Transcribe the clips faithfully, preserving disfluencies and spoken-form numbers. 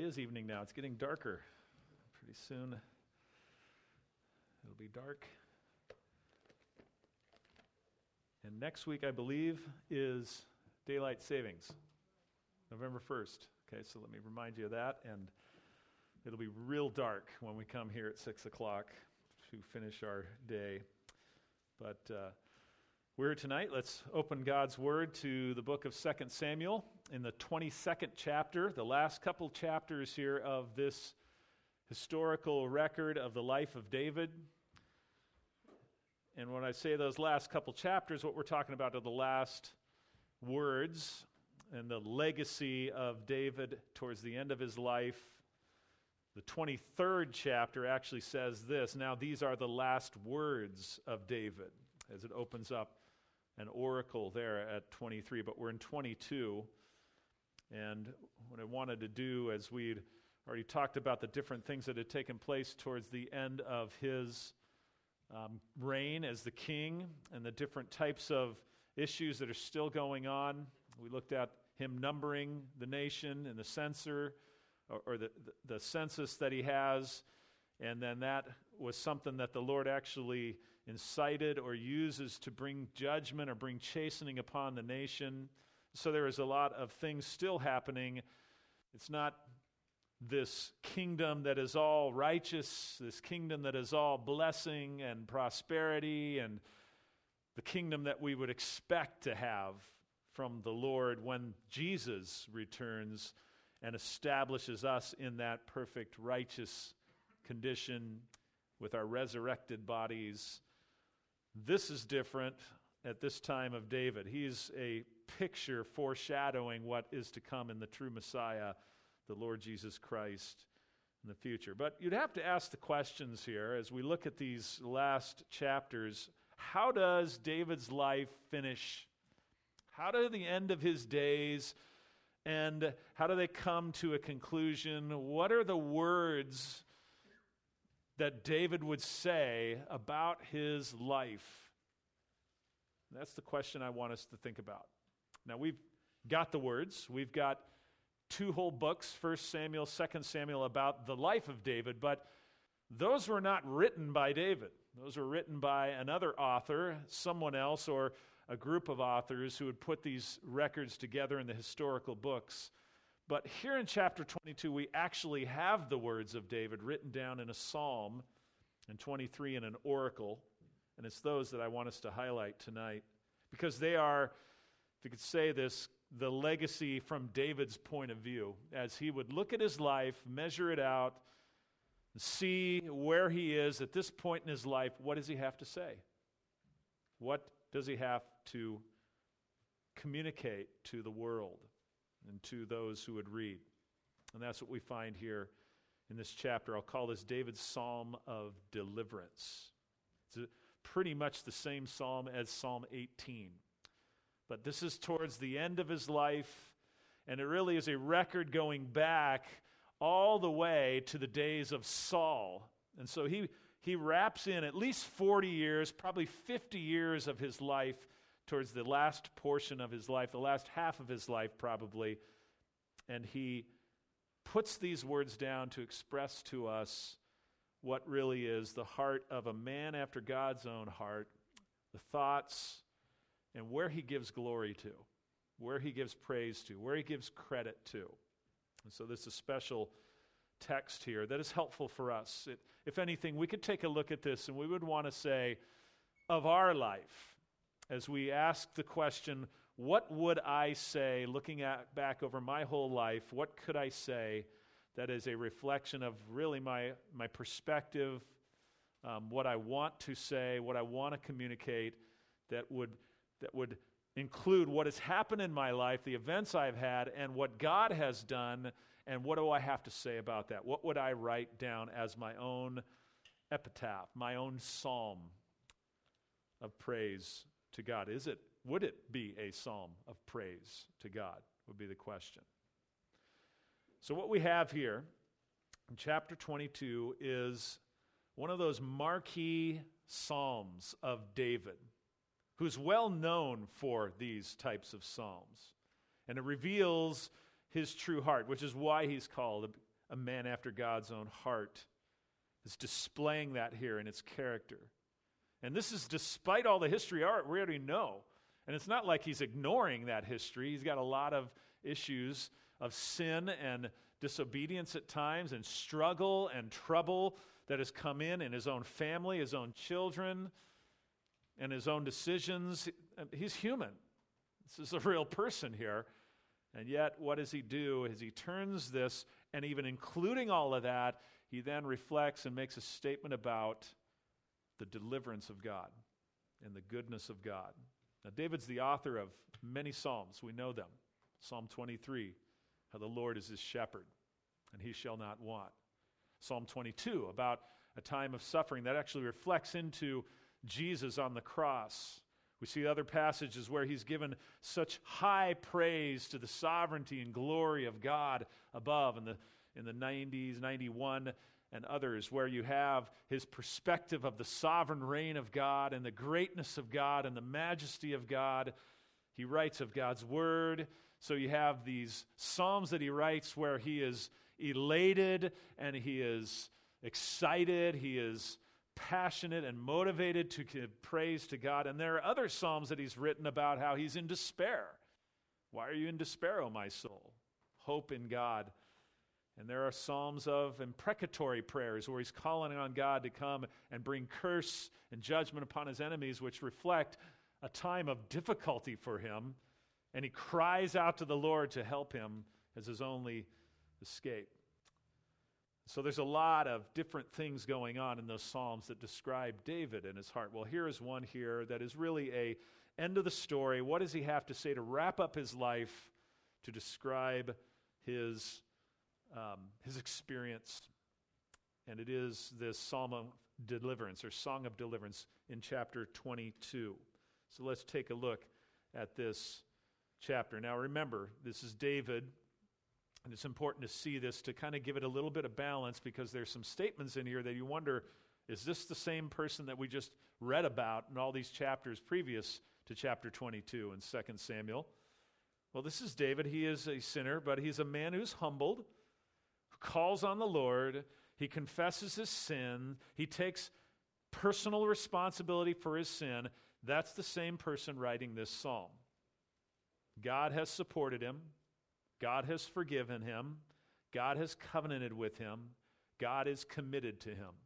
is evening now. It's getting darker. Pretty soon it'll be dark. And next week, I believe, is daylight savings, November first. Okay, so let me remind you of that. And it'll be real dark when we come here at six o'clock to finish our day. But uh, we're here tonight. Let's open God's Word to the book of Second Samuel in the twenty-second chapter, the last couple chapters here of this historical record of the life of David. And when I say those last couple chapters, what we're talking about are the last words and the legacy of David towards the end of his life. The twenty-third chapter actually says this: now these are the last words of David, as it opens up an oracle there at twenty-three, but we're in twenty-two. And what I wanted to do, as we'd already talked about the different things that had taken place towards the end of his um, reign as the king and the different types of issues that are still going on. We looked at him numbering the nation and the censor, or, or the, the, the census that he has, and then that was something that the Lord actually incited or uses to bring judgment or bring chastening upon the nation. So there is a lot of things still happening. It's not this kingdom that is all righteous, this kingdom that is all blessing and prosperity, and the kingdom that we would expect to have from the Lord when Jesus returns and establishes us in that perfect righteous condition with our resurrected bodies. This is different at this time of David. He's a picture foreshadowing what is to come in the true Messiah, the Lord Jesus Christ, in the future. But you'd have to ask the questions here as we look at these last chapters. How does David's life finish? How do the end of his days, and how do they come to a conclusion? What are the words that David would say about his life? That's the question I want us to think about. Now, we've got the words. We've got two whole books, First Samuel, Second Samuel, about the life of David, but those were not written by David. Those were written by another author, someone else, or a group of authors who would put these records together in the historical books. But here in chapter twenty-two, we actually have the words of David written down in a psalm, and twenty-three in an oracle, and it's those that I want us to highlight tonight, because they are, if you could say this, the legacy from David's point of view, as he would look at his life, measure it out, see where he is at this point in his life. What does he have to say? What does he have to communicate to the world and to those who would read? And that's what we find here in this chapter. I'll call this David's Psalm of Deliverance. It's a, pretty much the same psalm as Psalm eighteen. But this is towards the end of his life, and it really is a record going back all the way to the days of Saul. And so he, he wraps in at least forty years, probably fifty years of his life towards the last portion of his life, the last half of his life probably. And he puts these words down to express to us what really is the heart of a man after God's own heart, the thoughts, and where he gives glory to, where he gives praise to, where he gives credit to. And so this is a special text here that is helpful for us. It, if anything, we could take a look at this and we would want to say, of our life, as we ask the question, what would I say, looking at back over my whole life, what could I say that is a reflection of really my, my perspective, um, what I want to say, what I want to communicate, that would that would include what has happened in my life, the events I've had, and what God has done, and what do I have to say about that? What would I write down as my own epitaph, my own psalm of praise to God? Is it, would it be a psalm of praise to God, would be the question. So what we have here in chapter twenty-two is one of those marquee psalms of David, who's well known for these types of psalms. And it reveals his true heart, which is why he's called a man after God's own heart. It's displaying that here in its character. And this is despite all the history art we already know. And it's not like he's ignoring that history. He's got a lot of issues of sin and disobedience at times and struggle and trouble that has come in in his own family, his own children, and his own decisions. He's human. This is a real person here. And yet, what does he do? Is he turns this, and even including all of that, he then reflects and makes a statement about the deliverance of God and the goodness of God. Now, David's the author of many psalms. We know them. Psalm twenty-three, how the Lord is his shepherd, and he shall not want. Psalm twenty-two, about a time of suffering that actually reflects into Jesus on the cross. We see other passages where he's given such high praise to the sovereignty and glory of God above in the, in the nineties, ninety-one, and others, where you have his perspective of the sovereign reign of God and the greatness of God and the majesty of God. He writes of God's word. So you have these psalms that he writes where he is elated and he is excited, he is passionate and motivated to give praise to God. And there are other psalms that he's written about how he's in despair. Why are you in despair, O my soul? Hope in God. And there are psalms of imprecatory prayers where he's calling on God to come and bring curse and judgment upon his enemies, which reflect a time of difficulty for him. And he cries out to the Lord to help him as his only escape. So there's a lot of different things going on in those psalms that describe David and his heart. Well, here is one here that is really a end of the story. What does he have to say to wrap up his life, to describe his, um, his experience? And it is this psalm of deliverance, or song of deliverance, in chapter twenty-two. So let's take a look at this chapter. Now remember, this is David, and it's important to see this to kind of give it a little bit of balance, because there's some statements in here that you wonder, is this the same person that we just read about in all these chapters previous to chapter twenty-two in Second Samuel? Well, this is David. He is a sinner, but he's a man who's humbled, who calls on the Lord. He confesses his sin. He takes personal responsibility for his sin. That's the same person writing this psalm. God has supported him. God has forgiven him. God has covenanted with him. God is committed to him.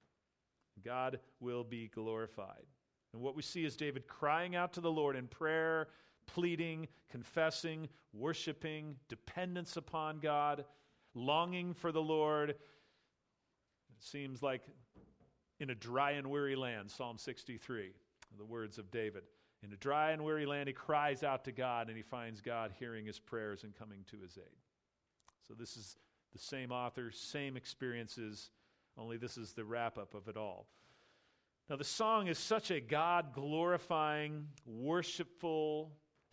God will be glorified. And what we see is David crying out to the Lord in prayer, pleading, confessing, worshiping, dependence upon God, longing for the Lord. It seems like in a dry and weary land, Psalm sixty-three, the words of David. In a dry and weary land, he cries out to God, and he finds God hearing his prayers and coming to his aid. So this is the same author, same experiences, only this is the wrap-up of it all. Now, the song is such a God-glorifying, worshipful,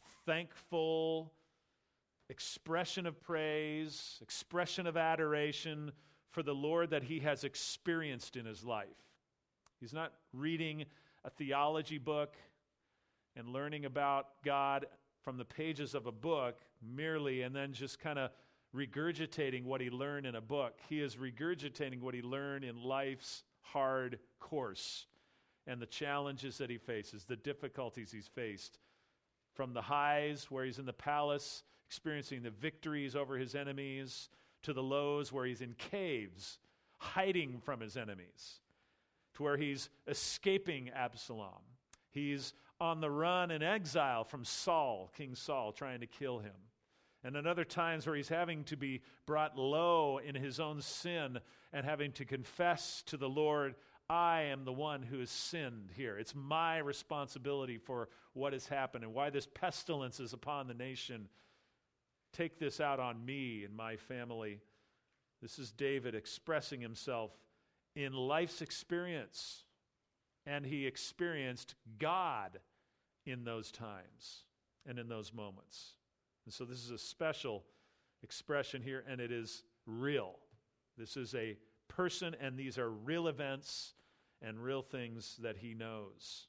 thankful expression of praise, expression of adoration for the Lord that he has experienced in his life. He's not reading a theology book and learning about God from the pages of a book merely, and then just kind of regurgitating what he learned in a book. He is regurgitating what he learned in life's hard course and the challenges that he faces, the difficulties he's faced. From the highs where he's in the palace, experiencing the victories over his enemies, to the lows where he's in caves, hiding from his enemies, to where he's escaping Absalom. He's on the run in exile from Saul, King Saul, trying to kill him. And at other times where he's having to be brought low in his own sin and having to confess to the Lord, I am the one who has sinned here. It's my responsibility for what has happened and why this pestilence is upon the nation. Take this out on me and my family. This is David expressing himself in life's experience. And he experienced God in those times and in those moments. And so this is a special expression here, and it is real. This is a person, and these are real events and real things that he knows.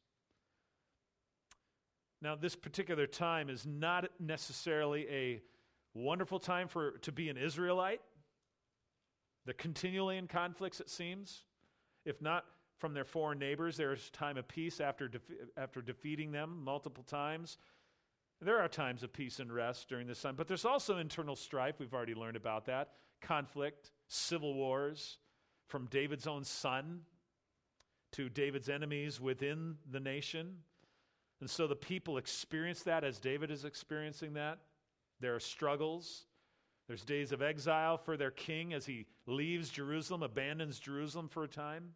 Now, this particular time is not necessarily a wonderful time for to be an Israelite. They're continually in conflicts, it seems. If not from their foreign neighbors, there's time of peace after, defe- after defeating them multiple times. There are times of peace and rest during this time, but there's also internal strife. We've already learned about that. Conflict, civil wars, from David's own son to David's enemies within the nation. And so the people experience that as David is experiencing that. There are struggles. There's days of exile for their king as he leaves Jerusalem, abandons Jerusalem for a time.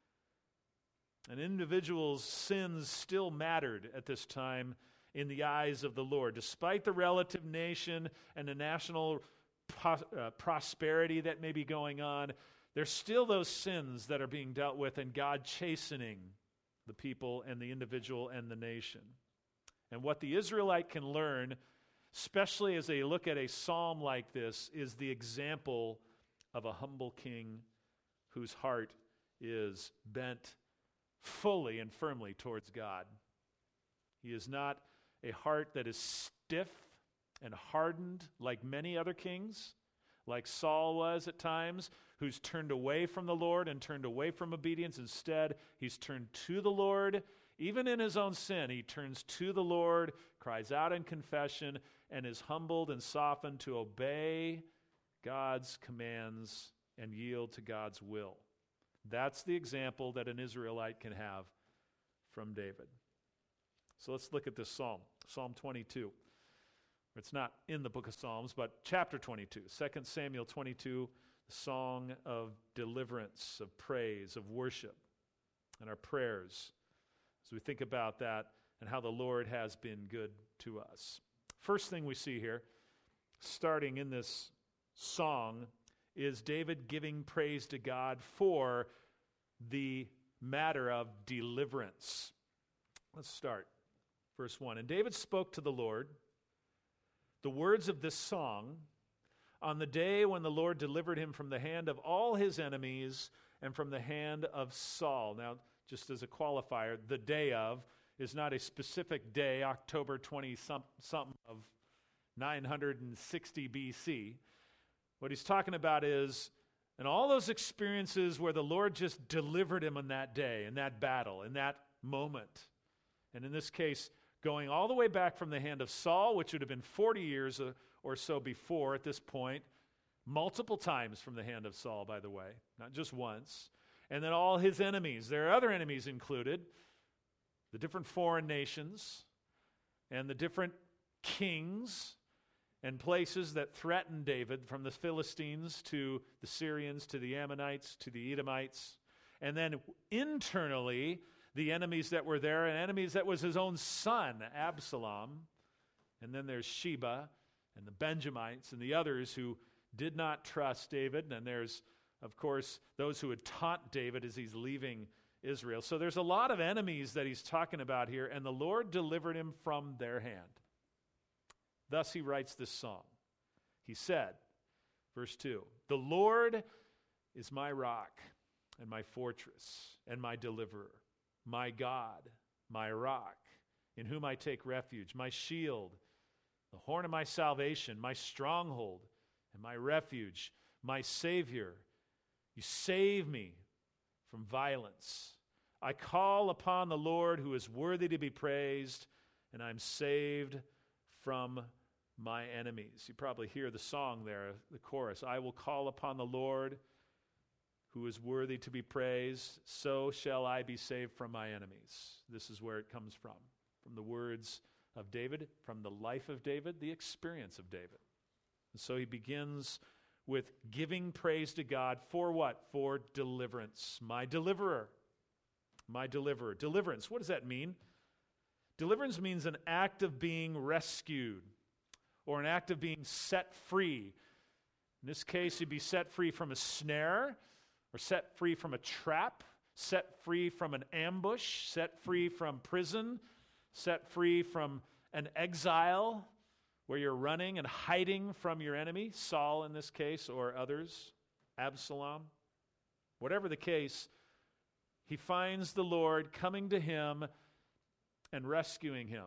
An individual's sins still mattered at this time in the eyes of the Lord. Despite the relative nation and the national pos- uh, prosperity that may be going on, there's still those sins that are being dealt with, and God chastening the people and the individual and the nation. And what the Israelite can learn, especially as they look at a psalm like this, is the example of a humble king whose heart is bent fully and firmly towards God. He is not a heart that is stiff and hardened like many other kings, like Saul was at times, who's turned away from the Lord and turned away from obedience. Instead, he's turned to the Lord. Even in his own sin, he turns to the Lord, cries out in confession, and is humbled and softened to obey God's commands and yield to God's will. That's the example that an Israelite can have from David. So let's look at this psalm, Psalm twenty-two. It's not in the book of Psalms, but chapter twenty-two, Second Samuel twenty-two, the song of deliverance, of praise, of worship, and our prayers as we think about that and how the Lord has been good to us. First thing we see here, starting in this song, is David giving praise to God for the matter of deliverance. Let's start. Verse one. And David spoke to the Lord the words of this song on the day when the Lord delivered him from the hand of all his enemies and from the hand of Saul. Now, just as a qualifier, the day of is not a specific day, October twentieth-something of nine hundred sixty B C. What he's talking about is, and all those experiences where the Lord just delivered him on that day, in that battle, in that moment. And in this case, going all the way back from the hand of Saul, which would have been forty years or so before at this point, multiple times from the hand of Saul, by the way, not just once. And then all his enemies. There are other enemies included, the different foreign nations and the different kings and places that threatened David, from the Philistines to the Syrians to the Ammonites to the Edomites. And then internally, the enemies that were there, and enemies that was his own son, Absalom. And then there's Sheba and the Benjamites and the others who did not trust David. And there's, of course, those who had taunt David as he's leaving Israel. So there's a lot of enemies that he's talking about here, and the Lord delivered him from their hand. Thus he writes this song. He said, verse two, "The Lord is my rock and my fortress and my deliverer, my God, my rock, in whom I take refuge, my shield, the horn of my salvation, my stronghold and my refuge, my Savior. You save me from violence. I call upon the Lord who is worthy to be praised, and I'm saved from my enemies." You probably hear the song there, the chorus. I will call upon the Lord who is worthy to be praised, so shall I be saved from my enemies. This is where it comes from, from the words of David, from the life of David, the experience of David. And so he begins with giving praise to God for what? For deliverance. My deliverer. My deliverer. Deliverance, what does that mean? Deliverance means an act of being rescued or an act of being set free. In this case, you'd be set free from a snare, or set free from a trap, set free from an ambush, set free from prison, set free from an exile where you're running and hiding from your enemy, Saul in this case, or others, Absalom. Whatever the case, he finds the Lord coming to him and rescuing him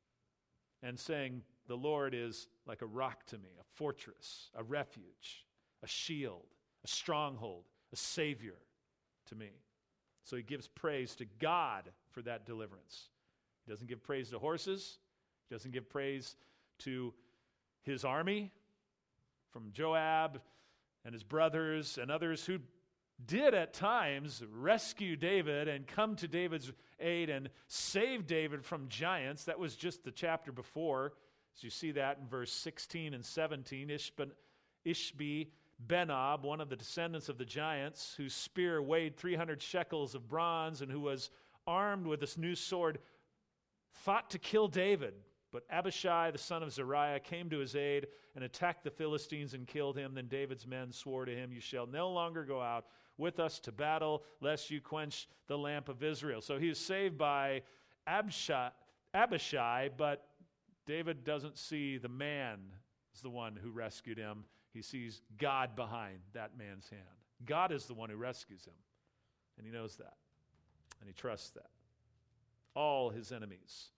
and saying, the Lord is like a rock to me, a fortress, a refuge, a shield, a stronghold, a savior to me. So he gives praise to God for that deliverance. He doesn't give praise to horses. He doesn't give praise to his army from Joab and his brothers and others who did at times rescue David and come to David's aid and save David from giants. That was just the chapter before. As you see that in verse sixteen and seventeen, Ishbi, Ishbi Benob, one of the descendants of the giants, whose spear weighed three hundred shekels of bronze and who was armed with this new sword, fought to kill David. But Abishai, the son of Zeruiah, came to his aid and attacked the Philistines and killed him. Then David's men swore to him, "You shall no longer go out with us to battle, lest you quench the lamp of Israel." So he was saved by Abishai, Abishai, but David doesn't see the man as the one who rescued him. He sees God behind that man's hand. God is the one who rescues him, and he knows that, and he trusts that. All his enemies,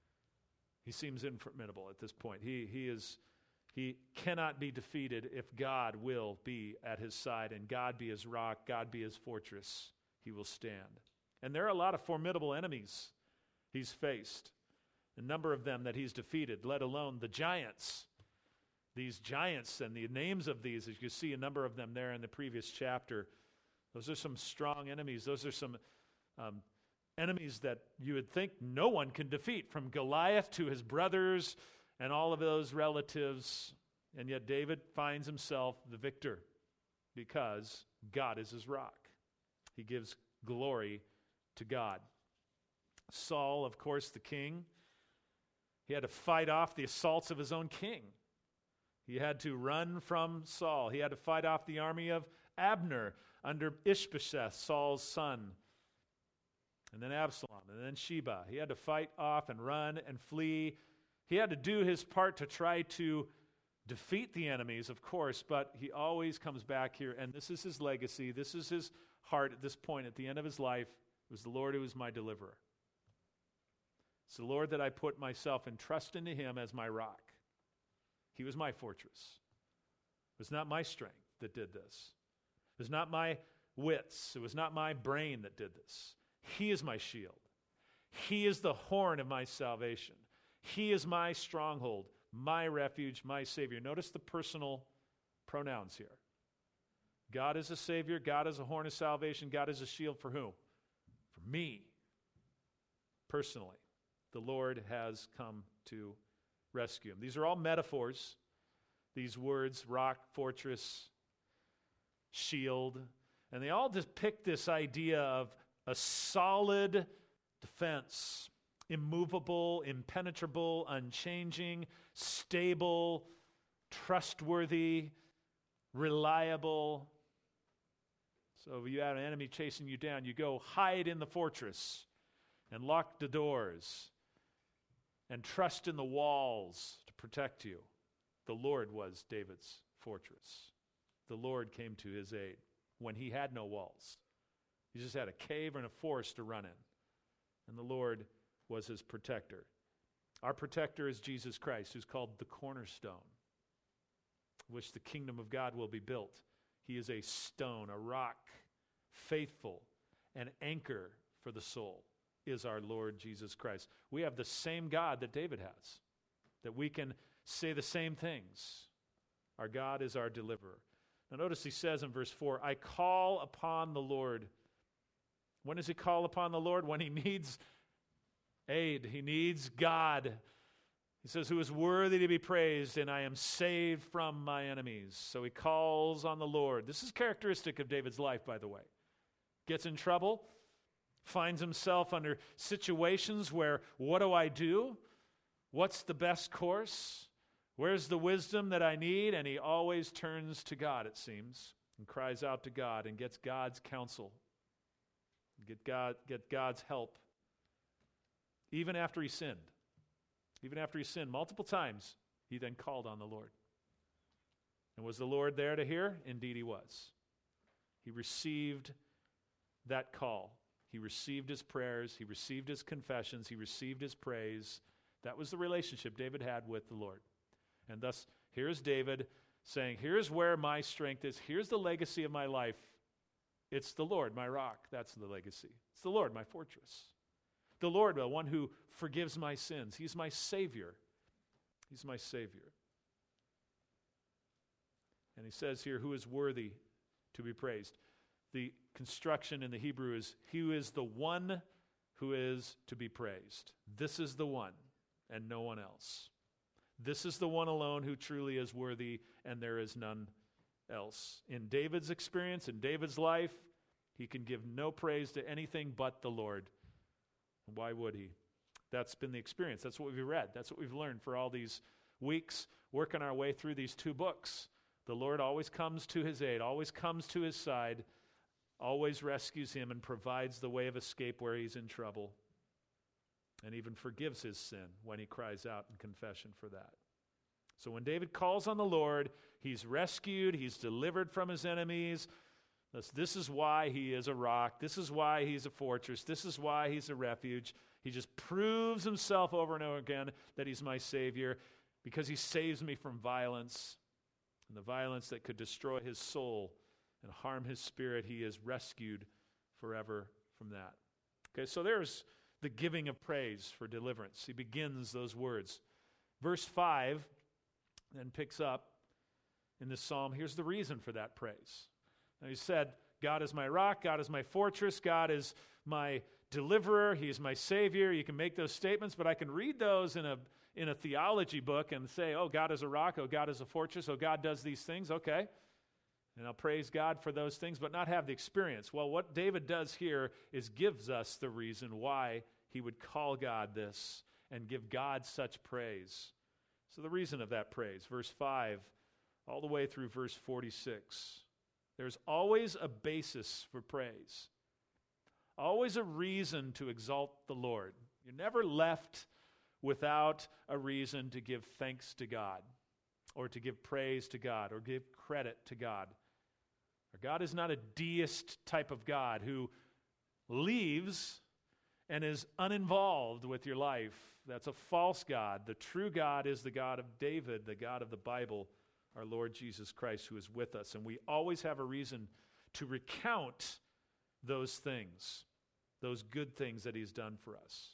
he seems informidable at this point. He, he, is, he cannot be defeated if God will be at his side, and God be his rock, God be his fortress. He will stand. And there are a lot of formidable enemies he's faced. A number of them that he's defeated, let alone the giants. These giants and the names of these, as you see a number of them there in the previous chapter, those are some strong enemies. Those are some um, enemies that you would think no one can defeat, from Goliath to his brothers and all of those relatives. And yet David finds himself the victor because God is his rock. He gives glory to God. Saul, of course, the king, he had to fight off the assaults of his own king. He had to run from Saul. He had to fight off the army of Abner under Ishbosheth, Saul's son. And then Absalom, and then Sheba. He had to fight off and run and flee. He had to do his part to try to defeat the enemies, of course, but he always comes back here, and this is his legacy. This is his heart at this point, at the end of his life. It was the Lord who was my deliverer. It's the Lord that I put myself and trust into him as my rock. He was my fortress. It was not my strength that did this. It was not my wits. It was not my brain that did this. He is my shield. He is the horn of my salvation. He is my stronghold, my refuge, my Savior. Notice the personal pronouns here. God is a Savior. God is a horn of salvation. God is a shield for whom? For me. Personally, the Lord has come to rescue him. These are all metaphors. These words, rock, fortress, shield, and they all depict this idea of a solid defense, immovable, impenetrable, unchanging, stable, trustworthy, reliable. So if you have an enemy chasing you down, you go hide in the fortress and lock the doors and trust in the walls to protect you. The Lord was David's fortress. The Lord came to his aid when he had no walls. He just had a cave and a forest to run in. And the Lord was his protector. Our protector is Jesus Christ, who's called the cornerstone, which the kingdom of God will be built. He is a stone, a rock, faithful, an anchor for the soul is our Lord Jesus Christ. We have the same God that David has, that we can say the same things. Our God is our deliverer. Now notice he says in verse four, I call upon the Lord. When does he call upon the Lord? When he needs aid. He needs God. He says, who is worthy to be praised, and I am saved from my enemies. So he calls on the Lord. This is characteristic of David's life, by the way. Gets in trouble, finds himself under situations where, what do I do? What's the best course? Where's the wisdom that I need? And he always turns to God, it seems, and cries out to God and gets God's counsel. Get God, get God's help. Even after he sinned. Even after he sinned multiple times, he then called on the Lord. And was the Lord there to hear? Indeed he was. He received that call. He received his prayers. He received his confessions. He received his praise. That was the relationship David had with the Lord. And thus, here's David saying, here's where my strength is. Here's the legacy of my life. It's the Lord, my rock. That's the legacy. It's the Lord, my fortress. The Lord, the one who forgives my sins. He's my Savior. He's my Savior. And he says here, who is worthy to be praised? The construction in the Hebrew is, who is the one who is to be praised. This is the one, and no one else. This is the one alone who truly is worthy, and there is none else. In David's experience, in David's life, he can give no praise to anything but the Lord. Why would he? That's been the experience. That's what we've read. That's what we've learned for all these weeks, working our way through these two books. The Lord always comes to his aid, always comes to his side, always rescues him and provides the way of escape where he's in trouble, and even forgives his sin when he cries out in confession for that. So when David calls on the Lord, he's rescued, he's delivered from his enemies. This, this is why he is a rock. This is why he's a fortress. This is why he's a refuge. He just proves himself over and over again that he's my Savior because he saves me from violence. And the violence that could destroy his soul and harm his spirit, he is rescued forever from that. Okay, so there's the giving of praise for deliverance. He begins those words. Verse five then picks up in this psalm. Here's the reason for that praise. Now he said, God is my rock, God is my fortress, God is my deliverer, he is my Savior. You can make those statements, but I can read those in a in a theology book and say, oh, God is a rock, oh, God is a fortress, oh, God does these things, okay. And I'll praise God for those things, but not have the experience. Well, what David does here is gives us the reason why he would call God this and give God such praise. So the reason of that praise, verse five, all the way through verse forty-six. There's always a basis for praise. Always a reason to exalt the Lord. You're never left without a reason to give thanks to God, or to give praise to God, or give credit to God. Our God is not a deist type of God who leaves and is uninvolved with your life. That's a false God. The true God is the God of David, the God of the Bible, our Lord Jesus Christ, who is with us. And we always have a reason to recount those things, those good things that he's done for us.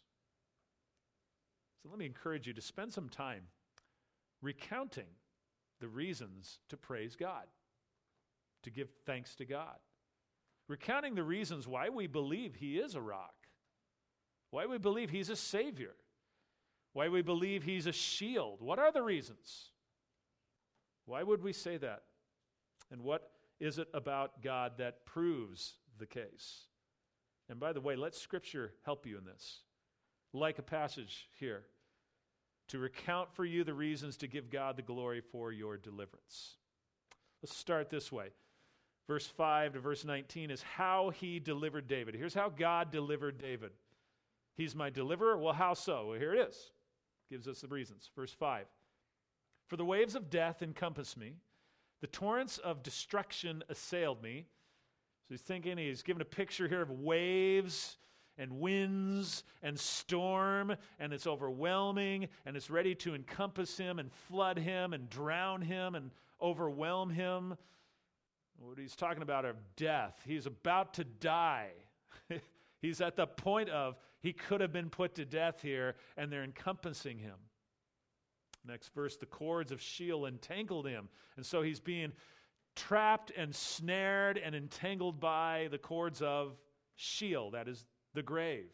So let me encourage you to spend some time recounting the reasons to praise God, to give thanks to God. Recounting the reasons why we believe he is a rock, why we believe he's a Savior, why we believe he's a shield. What are the reasons? Why would we say that? And what is it about God that proves the case? And by the way, let Scripture help you in this. Like a passage here, to recount for you the reasons to give God the glory for your deliverance. Let's start this way. Verse five to verse nineteen is how he delivered David. Here's how God delivered David. He's my deliverer. Well, how so? Well, here it is. Gives us the reasons. Verse five. For the waves of death encompassed me. The torrents of destruction assailed me. So he's thinking, he's given a picture here of waves and winds and storm, and it's overwhelming, and it's ready to encompass him and flood him and drown him and overwhelm him. What he's talking about are death. He's about to die. He's at the point of, he could have been put to death here, and they're encompassing him. Next verse, the cords of Sheol entangled him, and so he's being trapped and snared and entangled by the cords of Sheol, that is the grave.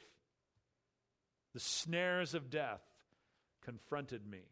The snares of death confronted me.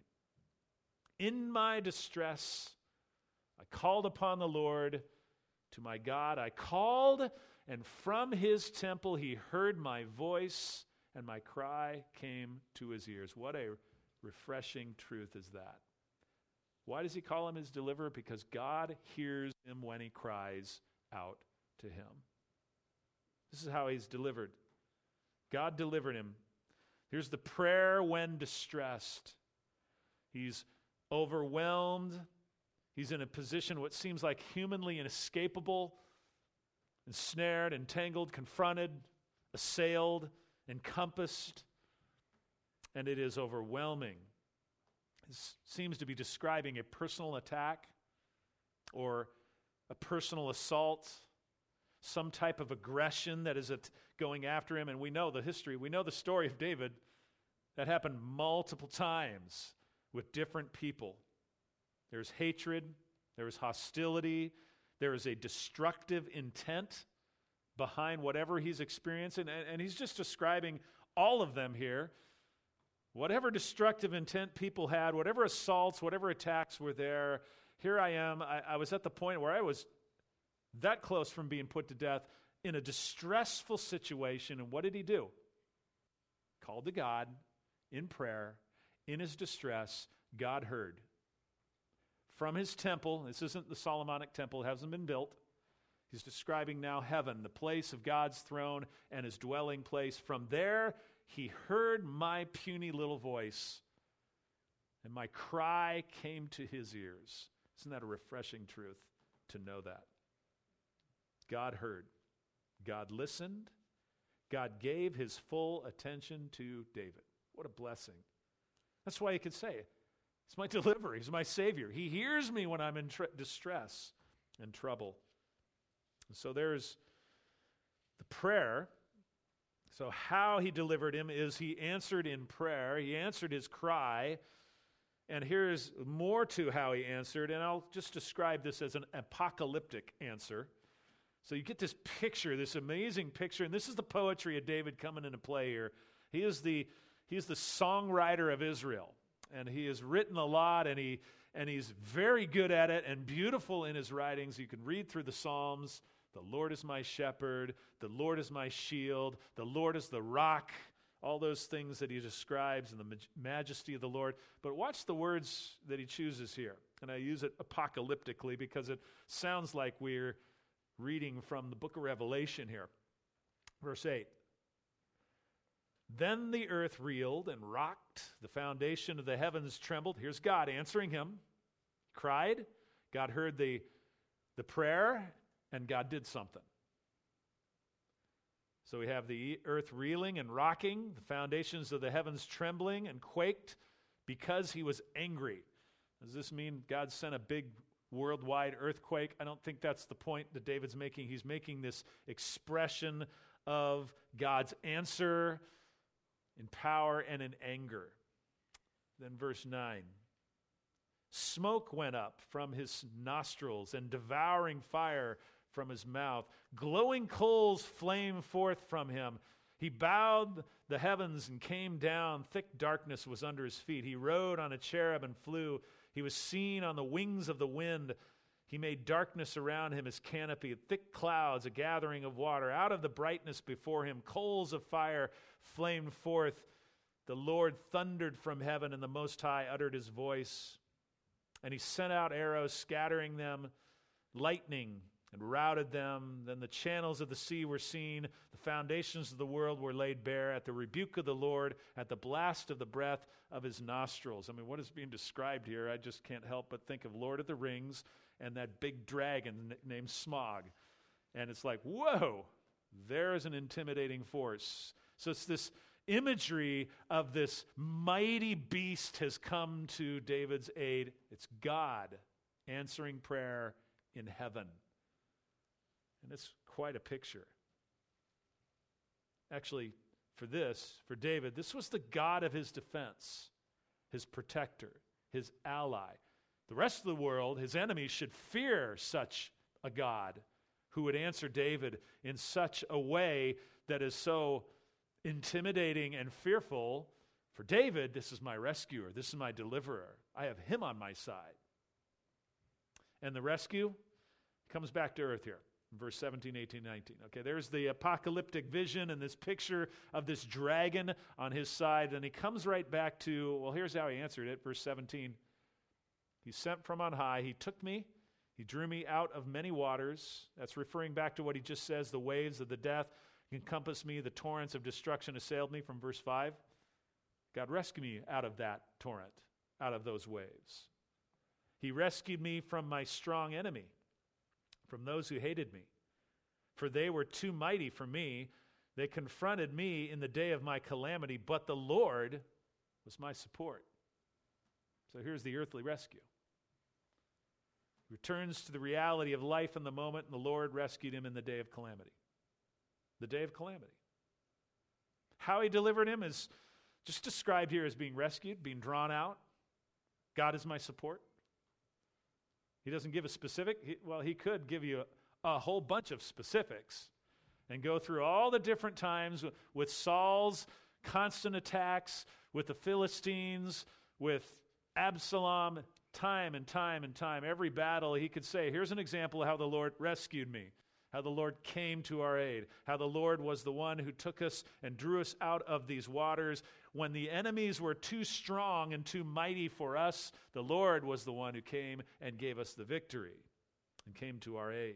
In my distress, I called upon the Lord. To my God I called, and from his temple he heard my voice, and my cry came to his ears. What a refreshing truth is that. Why does he call him his deliverer? Because God hears him when he cries out to him. This is how he's delivered. God delivered him. Here's the prayer when distressed. He's overwhelmed. He's in a position what seems like humanly inescapable, ensnared, entangled, confronted, assailed, encompassed, and it is overwhelming. It seems to be describing a personal attack, or a personal assault, some type of aggression that is at going after him. And we know the history, we know the story of David. That happened multiple times with different people. There's hatred, there is hostility, there is a destructive intent behind whatever he's experiencing. And, and he's just describing all of them here. Whatever destructive intent people had, whatever assaults, whatever attacks were there, here I am. I, I was at the point where I was that close from being put to death in a distressful situation. And what did he do? Called to God in prayer, in his distress. God heard. From his temple, this isn't the Solomonic temple, it hasn't been built. He's describing now heaven, the place of God's throne and his dwelling place. From there, he heard my puny little voice, and my cry came to his ears. Isn't that a refreshing truth to know that? God heard. God listened. God gave his full attention to David. What a blessing. That's why he could say, he's my deliverer. He's my Savior. He hears me when I'm in tr- distress and trouble. And so there's the prayer. So how he delivered him is he answered in prayer. He answered his cry. And here's more to how he answered. And I'll just describe this as an apocalyptic answer. So you get this picture, this amazing picture. And this is the poetry of David coming into play here. He is the, he is the songwriter of Israel. And he has written a lot, and he and he's very good at it and beautiful in his writings. You can read through the Psalms. The Lord is my shepherd. The Lord is my shield. The Lord is the rock. All those things that he describes and the maj- majesty of the Lord. But watch the words that he chooses here. And I use it apocalyptically because it sounds like we're reading from the book of Revelation here. Verse eight. Then the earth reeled and rocked. The foundation of the heavens trembled. Here's God answering him. Cried. God heard the, the prayer, and God did something. So we have the earth reeling and rocking, the foundations of the heavens trembling and quaked because he was angry. Does this mean God sent a big worldwide earthquake? I don't think that's the point that David's making. He's making this expression of God's answer in power and in anger. Then verse nine. Smoke went up from his nostrils and devouring fire from his mouth. Glowing coals flamed forth from him. He bowed the heavens and came down. Thick darkness was under his feet. He rode on a cherub and flew. He was seen on the wings of the wind. He made darkness around him his canopy, thick clouds, a gathering of water. Out of the brightness before him, coals of fire flamed forth. The Lord thundered from heaven, and the Most High uttered his voice. And he sent out arrows, scattering them, lightning, and routed them. Then the channels of the sea were seen. The foundations of the world were laid bare at the rebuke of the Lord, at the blast of the breath of his nostrils. I mean, what is being described here? I just can't help but think of Lord of the Rings and that big dragon named Smaug. And it's like, whoa, there's an intimidating force. So it's this imagery of this mighty beast has come to David's aid. It's God answering prayer in heaven. And it's quite a picture. Actually, for this, for David, this was the God of his defense, his protector, his ally. The rest of the world, his enemies, should fear such a God who would answer David in such a way that is so intimidating and fearful. For David, this is my rescuer. This is my deliverer. I have him on my side. And the rescue comes back to earth here. Verse seventeen, eighteen, nineteen. Okay, there's the apocalyptic vision and this picture of this dragon on his side. And he comes right back to, well, here's how he answered it. Verse seventeen. He sent from on high. He took me. He drew me out of many waters. That's referring back to what he just says. The waves of the death encompassed me. The torrents of destruction assailed me from verse five. God rescued me out of that torrent, out of those waves. He rescued me from my strong enemy, from those who hated me. For they were too mighty for me. They confronted me in the day of my calamity, but the Lord was my support. So here's the earthly rescue. He returns to the reality of life in the moment, and the Lord rescued him in the day of calamity. The day of calamity. How he delivered him is just described here as being rescued, being drawn out. God is my support. He doesn't give a specific. He, well, he could give you a, a whole bunch of specifics and go through all the different times with, with Saul's constant attacks, with the Philistines, with Absalom, time and time and time. Every battle he could say, here's an example of how the Lord rescued me, how the Lord came to our aid, how the Lord was the one who took us and drew us out of these waters. When the enemies were too strong and too mighty for us, the Lord was the one who came and gave us the victory and came to our aid.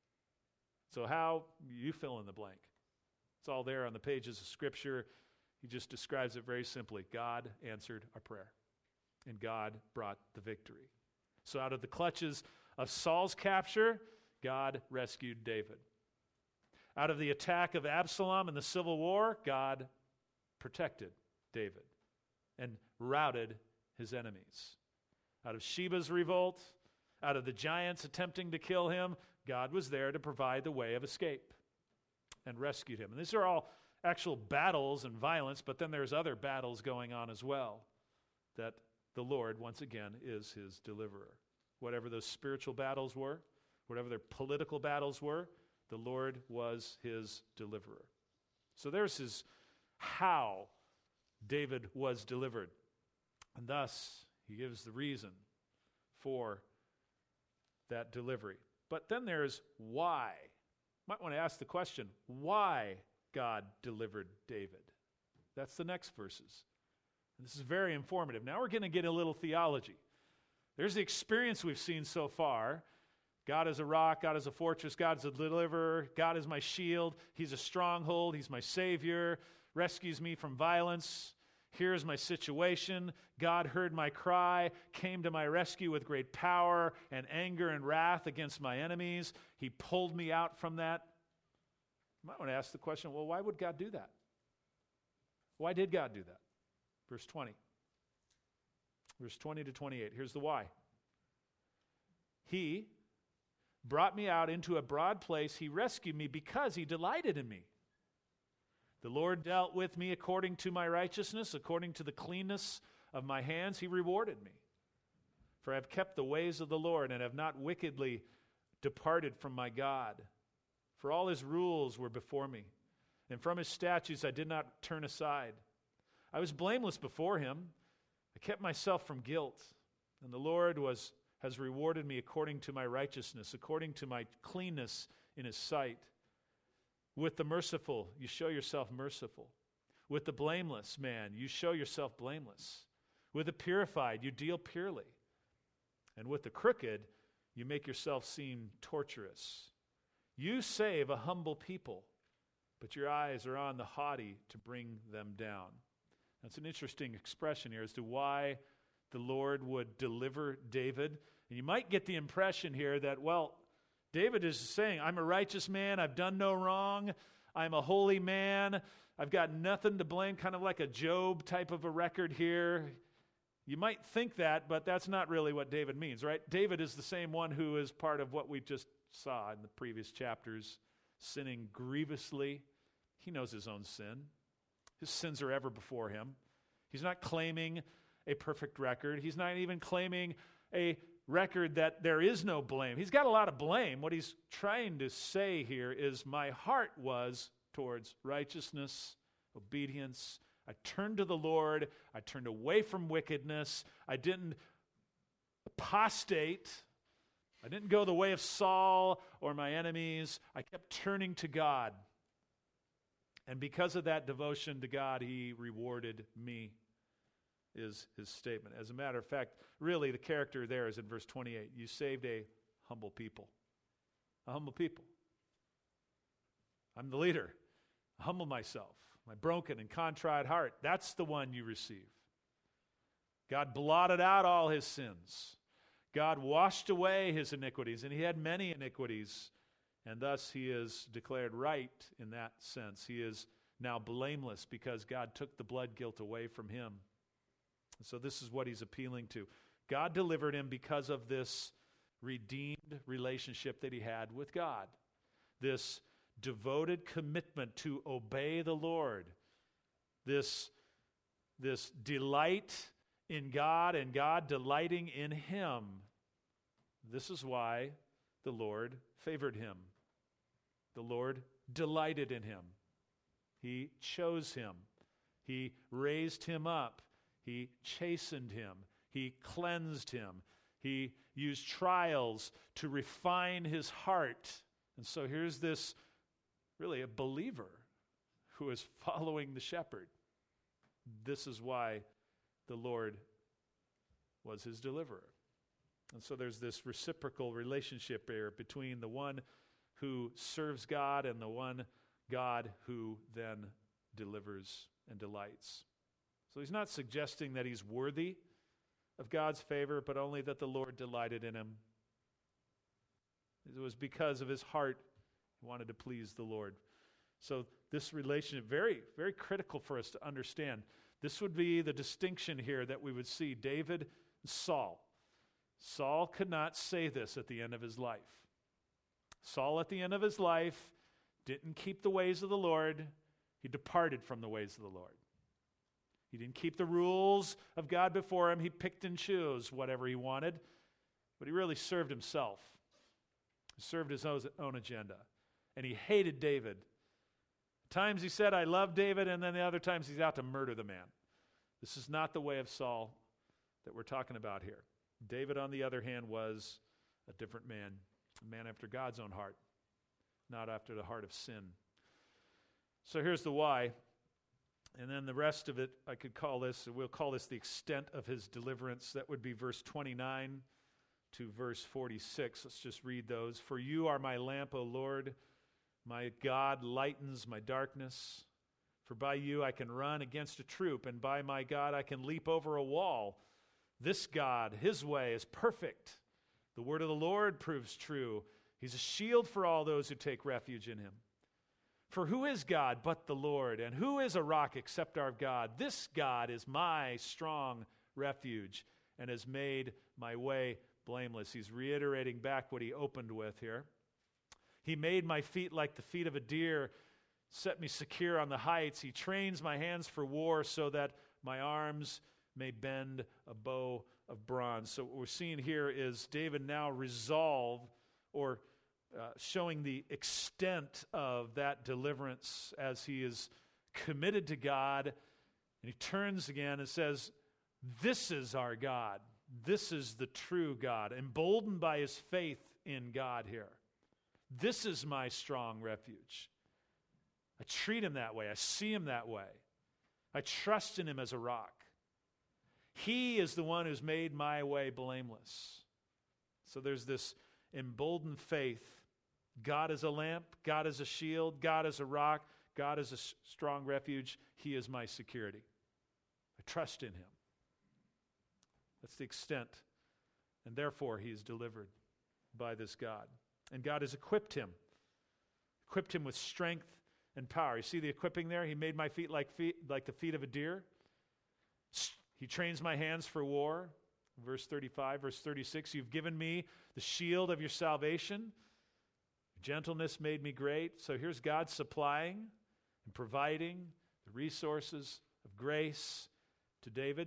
So how? You fill in the blank. It's all there on the pages of Scripture. He just describes it very simply. God answered our prayer, and God brought the victory. So out of the clutches of Saul's capture, God rescued David. Out of the attack of Absalom in the civil war, God protected David and routed his enemies. Out of Sheba's revolt, out of the giants attempting to kill him, God was there to provide the way of escape and rescued him. And these are all actual battles and violence, but then there's other battles going on as well, that the Lord, once again, is his deliverer. Whatever those spiritual battles were, whatever their political battles were, the Lord was his deliverer. So there's his how David was delivered. And thus, he gives the reason for that delivery. But then there's why. You might want to ask the question, why God delivered David? That's the next verses. And this is very informative. Now we're going to get a little theology. There's the experience we've seen so far. God is a rock, God is a fortress, God is a deliverer, God is my shield, he's a stronghold, he's my savior, rescues me from violence. Here's my situation. God heard my cry, came to my rescue with great power and anger and wrath against my enemies. He pulled me out from that. You might want to ask the question, well, why would God do that? Why did God do that? Verse twenty. Verse twenty to twenty-eight. Here's the why. He brought me out into a broad place. He rescued me because he delighted in me. The Lord dealt with me according to my righteousness, according to the cleanness of my hands. He rewarded me. For I have kept the ways of the Lord and have not wickedly departed from my God. For all his rules were before me, and from his statutes I did not turn aside. I was blameless before him. I kept myself from guilt, and the Lord was has rewarded me according to my righteousness, according to my cleanness in his sight. With the merciful, you show yourself merciful. With the blameless man, you show yourself blameless. With the purified, you deal purely. And with the crooked, you make yourself seem torturous. You save a humble people, but your eyes are on the haughty to bring them down. That's an interesting expression here as to why the Lord would deliver David. And you might get the impression here that, well, David is saying, I'm a righteous man, I've done no wrong, I'm a holy man, I've got nothing to blame, kind of like a Job type of a record here. You might think that, but that's not really what David means, right? David is the same one who is part of what we just saw in the previous chapters, sinning grievously. He knows his own sin. His sins are ever before him. He's not claiming a perfect record. He's not even claiming a record that there is no blame. He's got a lot of blame. What he's trying to say here is my heart was towards righteousness, obedience. I turned to the Lord. I turned away from wickedness. I didn't apostate. I didn't go the way of Saul or my enemies. I kept turning to God. And because of that devotion to God, he rewarded me, is his statement. As a matter of fact, really the character there is in verse twenty-eight. You saved a humble people. A humble people. I'm the leader. I humble myself. My broken and contrite heart. That's the one you receive. God blotted out all his sins. God washed away his iniquities, and he had many iniquities. And thus he is declared right in that sense. He is now blameless because God took the blood guilt away from him. And so this is what he's appealing to. God delivered him because of this redeemed relationship that he had with God. This devoted commitment to obey the Lord. This, this delight in God and God delighting in him. This is why the Lord favored him. The Lord delighted in him. He chose him. He raised him up. He chastened him. He cleansed him. He used trials to refine his heart. And so here's this, really a believer who is following the shepherd. This is why the Lord was his deliverer. And so there's this reciprocal relationship here between the one who serves God and the one God who then delivers and delights. So he's not suggesting that he's worthy of God's favor, but only that the Lord delighted in him. It was because of his heart he wanted to please the Lord. So this relationship, very, very critical for us to understand. This would be the distinction here that we would see David and Saul. Saul could not say this at the end of his life. Saul at the end of his life didn't keep the ways of the Lord. He departed from the ways of the Lord. He didn't keep the rules of God before him. He picked and chose whatever he wanted, but he really served himself. He served his own agenda, and he hated David. At times he said, I love David, and then the other times he's out to murder the man. This is not the way of Saul that we're talking about here. David, on the other hand, was a different man, a man after God's own heart, not after the heart of sin. So here's the why. And then the rest of it, I could call this, we'll call this the extent of his deliverance. That would be verse twenty-nine to verse forty-six. Let's just read those. For you are my lamp, O Lord. My God lightens my darkness. For by you I can run against a troop, and by my God I can leap over a wall. This God, his way is perfect. The word of the Lord proves true. He's a shield for all those who take refuge in him. For who is God but the Lord? And who is a rock except our God? This God is my strong refuge and has made my way blameless. He's reiterating back what he opened with here. He made my feet like the feet of a deer, set me secure on the heights. He trains my hands for war so that my arms may bend a bow of bronze. So what we're seeing here is David now resolve or uh, showing the extent of that deliverance as he is committed to God. And he turns again and says, this is our God. This is the true God, emboldened by his faith in God here. This is my strong refuge. I treat him that way. I see him that way. I trust in him as a rock. He is the one who's made my way blameless. So there's this emboldened faith. God is a lamp. God is a shield. God is a rock. God is a s- strong refuge. He is my security. I trust in him. That's the extent. And therefore, he is delivered by this God. And God has equipped him. Equipped him with strength and power. You see the equipping there? He made my feet like feet, like the feet of a deer. He trains my hands for war. Verse thirty-five, verse thirty-six, you've given me the shield of your salvation. Gentleness made me great. So here's God supplying and providing the resources of grace to David.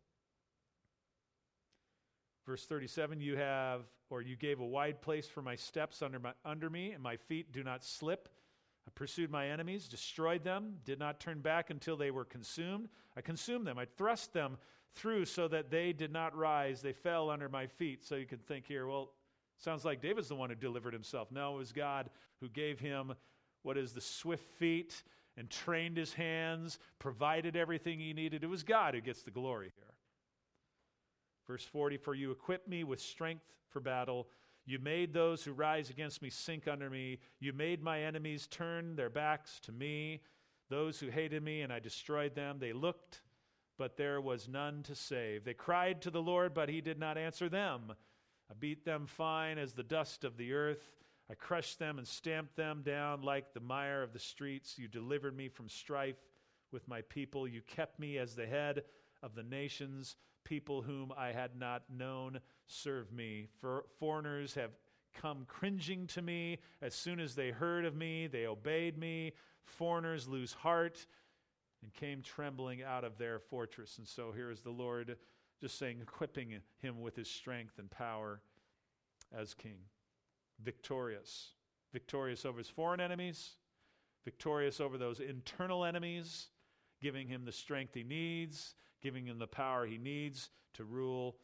Verse thirty-seven, you have, or you gave a wide place for my steps under my under me, and my feet do not slip. I pursued my enemies, destroyed them, did not turn back until they were consumed. I consumed them. I thrust them through so that they did not rise. They fell under my feet. So you can think here, well, sounds like David's the one who delivered himself. No, it was God who gave him what is the swift feet and trained his hands, provided everything he needed. It was God who gets the glory here. Verse forty, for you equipped me with strength for battle. You made those who rise against me sink under me. You made my enemies turn their backs to me, those who hated me, and I destroyed them. They looked, but there was none to save. They cried to the Lord, but he did not answer them. I beat them fine as the dust of the earth. I crushed them and stamped them down like the mire of the streets. You delivered me from strife with my people. You kept me as the head of the nations. People whom I had not known serve me. For foreigners have come cringing to me. As soon as they heard of me, they obeyed me. Foreigners lose heart and came trembling out of their fortress. And so here is the Lord just saying, equipping him with his strength and power as king. Victorious. Victorious over his foreign enemies. Victorious over those internal enemies. Giving him the strength he needs. Giving him the power he needs to rule.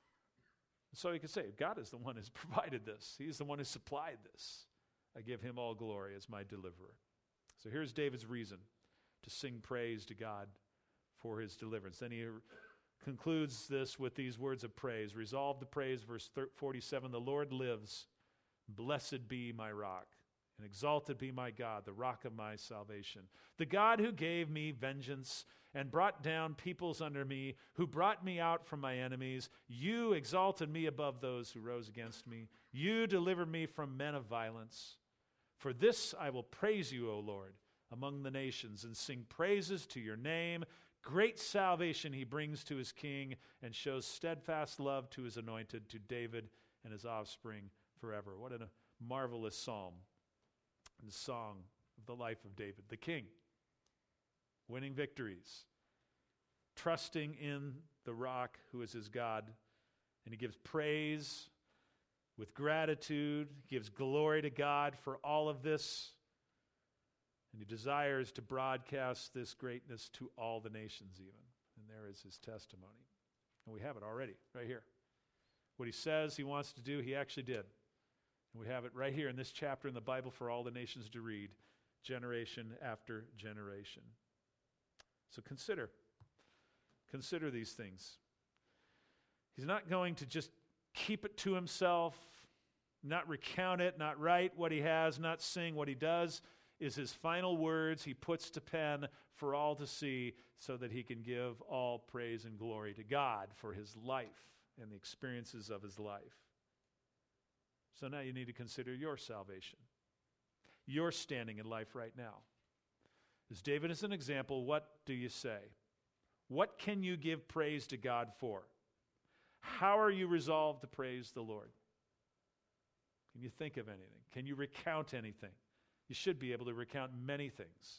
So you can say, God is the one who's provided this. He's the one who supplied this. I give him all glory as my deliverer. So here's David's reason to sing praise to God for his deliverance. Then he concludes this with these words of praise. Resolve to praise, verse forty-seven, the Lord lives. Blessed be my rock, and exalted be my God, the rock of my salvation. The God who gave me vengeance and brought down peoples under me, who brought me out from my enemies. You exalted me above those who rose against me. You delivered me from men of violence. For this I will praise you, O Lord, among the nations, and sing praises to your name. Great salvation he brings to his king, and shows steadfast love to his anointed, to David and his offspring forever. What a marvelous psalm and song of the life of David, the king. Winning victories, trusting in the rock who is his God, and he gives praise with gratitude, he gives glory to God for all of this, and he desires to broadcast this greatness to all the nations even, and there is his testimony. And we have it already, right here. What he says he wants to do, he actually did. And we have it right here in this chapter in the Bible for all the nations to read, generation after generation. So consider, consider these things. He's not going to just keep it to himself, not recount it, not write what he has, not sing. What he does is his final words he puts to pen for all to see, so that he can give all praise and glory to God for his life and the experiences of his life. So now you need to consider your salvation, your standing in life right now. As David is an example, what do you say? What can you give praise to God for? How are you resolved to praise the Lord? Can you think of anything? Can you recount anything? You should be able to recount many things.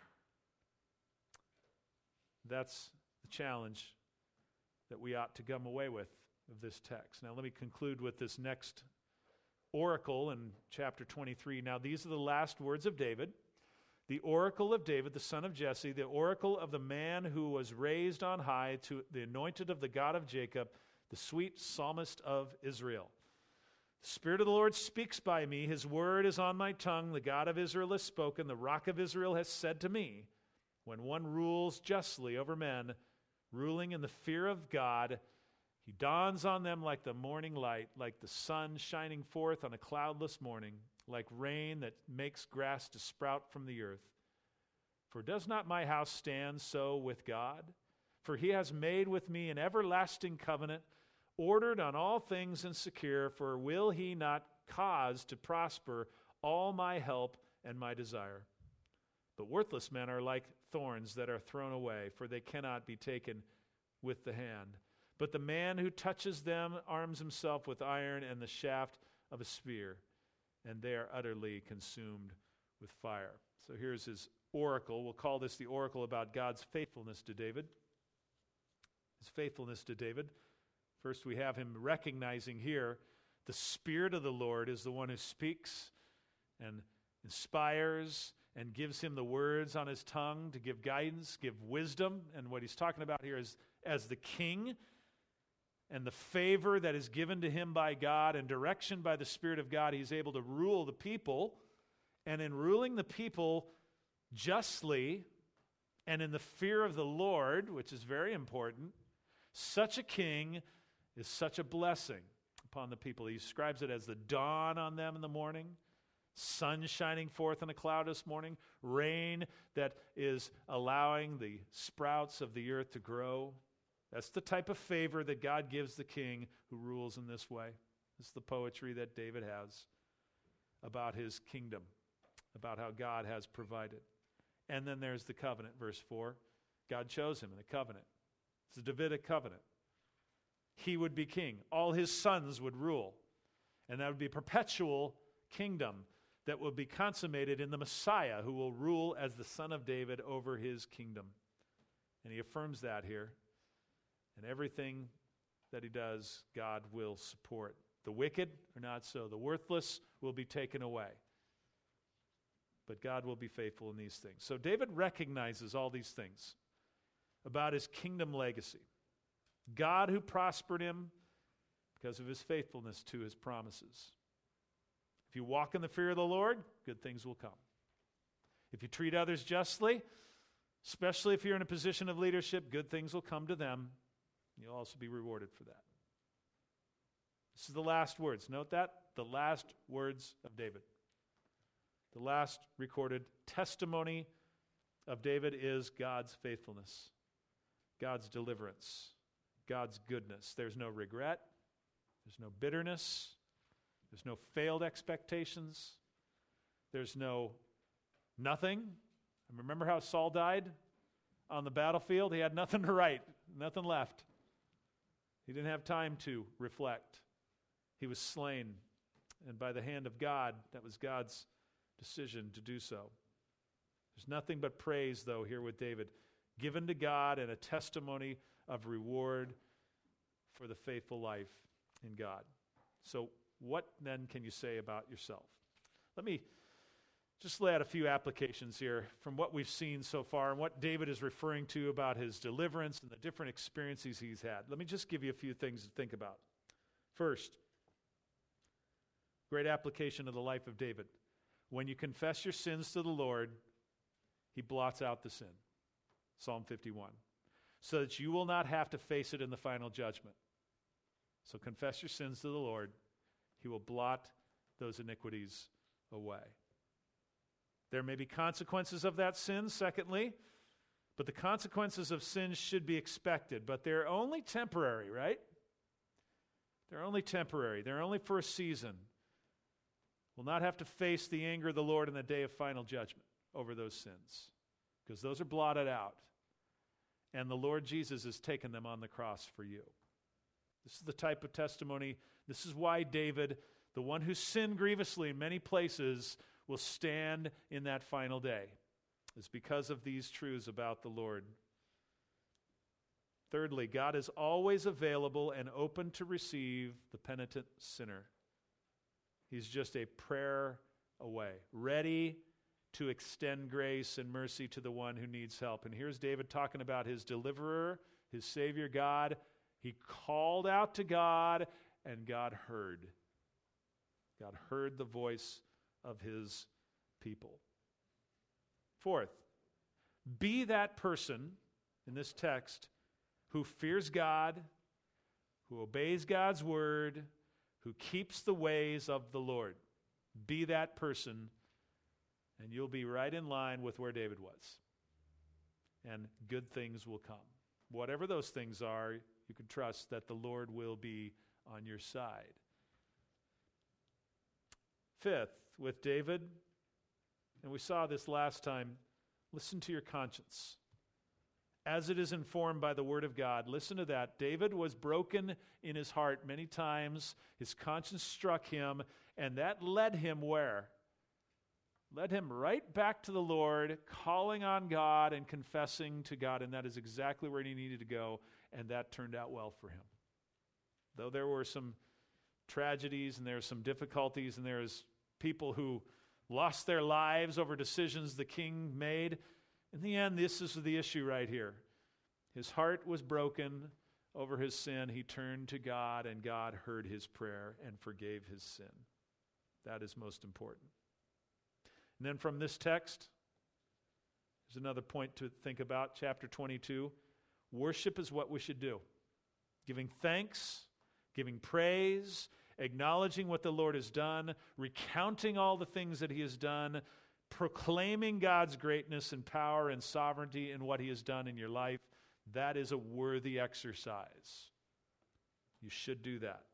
That's the challenge that we ought to come away with of this text. Now let me conclude with this next oracle in chapter twenty-three. Now these are the last words of David. The oracle of David, the son of Jesse, the oracle of the man who was raised on high, to the anointed of the God of Jacob, the sweet psalmist of Israel. The Spirit of the Lord speaks by me. His word is on my tongue. The God of Israel has spoken. The rock of Israel has said to me, when one rules justly over men, ruling in the fear of God, he dawns on them like the morning light, like the sun shining forth on a cloudless morning, like rain that makes grass to sprout from the earth. For does not my house stand so with God? For he has made with me an everlasting covenant, ordered on all things and secure. For will he not cause to prosper all my help and my desire? But worthless men are like thorns that are thrown away, for they cannot be taken with the hand. But the man who touches them arms himself with iron and the shaft of a spear, and they are utterly consumed with fire. So here's his oracle. We'll call this the oracle about God's faithfulness to David. His faithfulness to David. First, we have him recognizing here the Spirit of the Lord is the one who speaks and inspires and gives him the words on his tongue to give guidance, give wisdom. And what he's talking about here is as the king, and the favor that is given to him by God and direction by the Spirit of God, he's able to rule the people. And in ruling the people justly and in the fear of the Lord, which is very important, such a king is such a blessing upon the people. He describes it as the dawn on them in the morning, sun shining forth in a cloudless morning, rain that is allowing the sprouts of the earth to grow. That's the type of favor that God gives the king who rules in this way. It's the poetry that David has about his kingdom, about how God has provided. And then there's the covenant, verse four. God chose him in the covenant. It's the Davidic covenant. He would be king. All his sons would rule. And that would be a perpetual kingdom that will be consummated in the Messiah, who will rule as the son of David over his kingdom. And he affirms that here. And everything that he does, God will support. The wicked are not so. The worthless will be taken away. But God will be faithful in these things. So David recognizes all these things about his kingdom legacy. God who prospered him because of his faithfulness to his promises. If you walk in the fear of the Lord, good things will come. If you treat others justly, especially if you're in a position of leadership, good things will come to them. You'll also be rewarded for that. This is the last words. Note that, the last words of David. The last recorded testimony of David is God's faithfulness, God's deliverance, God's goodness. There's no regret. There's no bitterness. There's no failed expectations. There's no nothing. Remember how Saul died on the battlefield? He had nothing to write, nothing left. He didn't have time to reflect. He was slain, and by the hand of God, that was God's decision to do so. There's nothing but praise, though, here with David, given to God and a testimony of reward for the faithful life in God. So what then can you say about yourself? Let me just lay out a few applications here from what we've seen so far and what David is referring to about his deliverance and the different experiences he's had. Let me just give you a few things to think about. First, great application of the life of David. When you confess your sins to the Lord, he blots out the sin. Psalm fifty-one. So that you will not have to face it in the final judgment. So confess your sins to the Lord. He will blot those iniquities away. There may be consequences of that sin, secondly, but the consequences of sin should be expected, but they're only temporary, right? They're only temporary. They're only for a season. We'll not have to face the anger of the Lord in the day of final judgment over those sins, because those are blotted out, and the Lord Jesus has taken them on the cross for you. This is the type of testimony. This is why David, the one who sinned grievously in many places, will stand in that final day. It's because of these truths about the Lord. Thirdly, God is always available and open to receive the penitent sinner. He's just a prayer away, ready to extend grace and mercy to the one who needs help. And here's David talking about his deliverer, his Savior God. He called out to God, and God heard. God heard the voice of his people. Fourth, be that person in this text who fears God, who obeys God's word, who keeps the ways of the Lord. Be that person, and you'll be right in line with where David was. And good things will come. Whatever those things are, you can trust that the Lord will be on your side. Fifth, with David, and we saw this last time, listen to your conscience. As it is informed by the word of God, listen to that. David was broken in his heart many times. His conscience struck him, and that led him where? Led him right back to the Lord, calling on God and confessing to God, and that is exactly where he needed to go, and that turned out well for him. Though there were some tragedies and there were some difficulties and there's people who lost their lives over decisions the king made, in the end, this is the issue right here. His heart was broken over his sin. He turned to God, and God heard his prayer and forgave his sin. That is most important. And then from this text, there's another point to think about, chapter twenty-two. Worship is what we should do. Giving thanks, giving praise, acknowledging what the Lord has done, recounting all the things that he has done, proclaiming God's greatness and power and sovereignty in what he has done in your life. That is a worthy exercise. You should do that.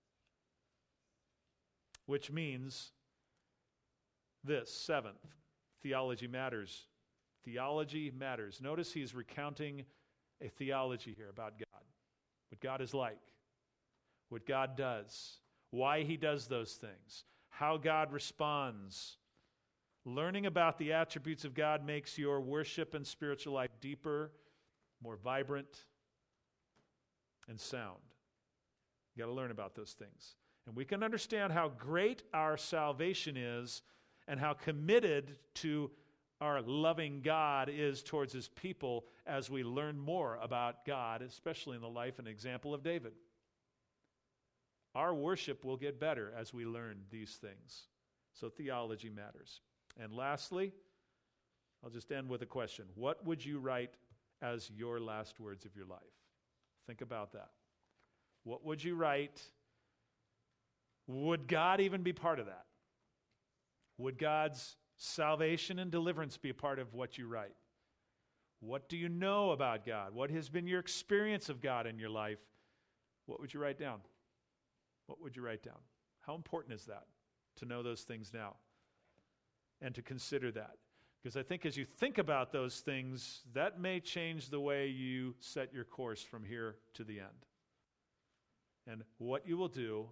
Which means this, seventh, theology matters. Theology matters. Notice he's recounting a theology here about God, what God is like, what God does, why he does those things, how God responds. Learning about the attributes of God makes your worship and spiritual life deeper, more vibrant, and sound. You got to learn about those things. And we can understand how great our salvation is and how committed to our loving God is towards his people as we learn more about God, especially in the life and example of David. Our worship will get better as we learn these things. So theology matters. And lastly, I'll just end with a question. What would you write as your last words of your life? Think about that. What would you write? Would God even be part of that? Would God's salvation and deliverance be a part of what you write? What do you know about God? What has been your experience of God in your life? What would you write down? What would you write down? How important is that to know those things now and to consider that? Because I think as you think about those things, that may change the way you set your course from here to the end. And what you will do,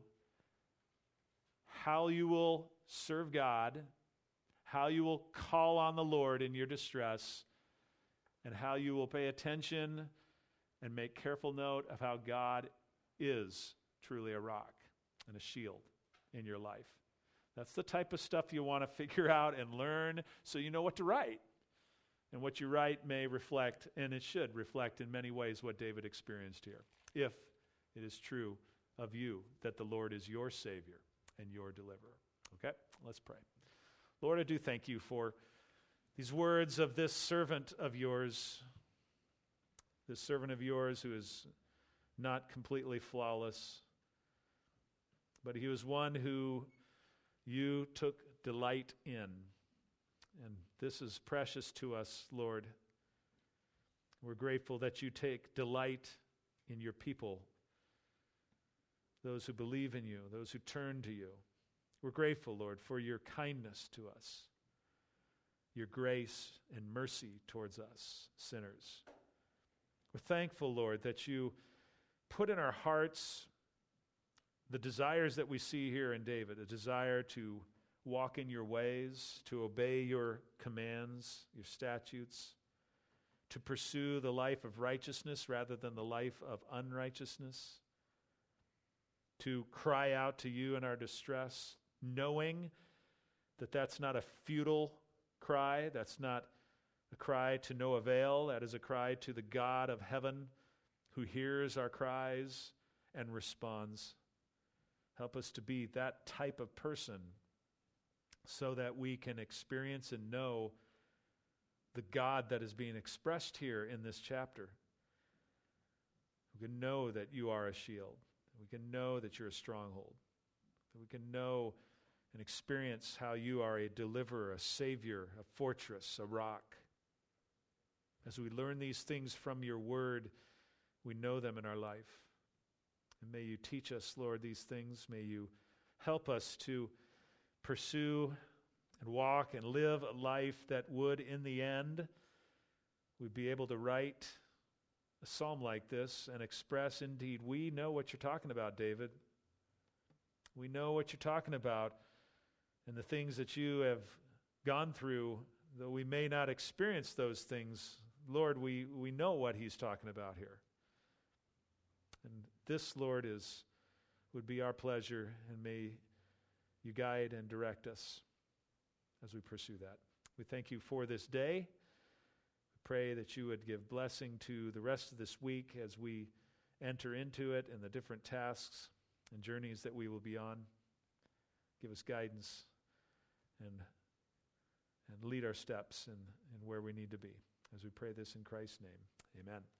how you will serve God, how you will call on the Lord in your distress, and how you will pay attention and make careful note of how God is truly a rock and a shield in your life. That's the type of stuff you want to figure out and learn so you know what to write. And what you write may reflect, and it should reflect in many ways, what David experienced here. If it is true of you that the Lord is your Savior and your deliverer. Okay, let's pray. Lord, I do thank you for these words of this servant of yours, this servant of yours who is not completely flawless, but he was one who you took delight in. And this is precious to us, Lord. We're grateful that you take delight in your people, those who believe in you, those who turn to you. We're grateful, Lord, for your kindness to us, your grace and mercy towards us, sinners. We're thankful, Lord, that you put in our hearts the desires that we see here in David, a desire to walk in your ways, to obey your commands, your statutes, to pursue the life of righteousness rather than the life of unrighteousness, to cry out to you in our distress, knowing that that's not a futile cry, that's not a cry to no avail, that is a cry to the God of heaven who hears our cries and responds. Help us to be that type of person so that we can experience and know the God that is being expressed here in this chapter. We can know that you are a shield. We can know that you're a stronghold. That we can know and experience how you are a deliverer, a savior, a fortress, a rock. As we learn these things from your word, we know them in our life. And may you teach us, Lord, these things. May you help us to pursue and walk and live a life that would, in the end, we'd be able to write a psalm like this and express, indeed, we know what you're talking about, David. We know what you're talking about and the things that you have gone through, though we may not experience those things. Lord, we, we know what he's talking about here. And this, Lord, is would be our pleasure, and may you guide and direct us as we pursue that. We thank you for this day. We pray that you would give blessing to the rest of this week as we enter into it and the different tasks and journeys that we will be on. Give us guidance and, and lead our steps in, in where we need to be. As we pray this in Christ's name, amen.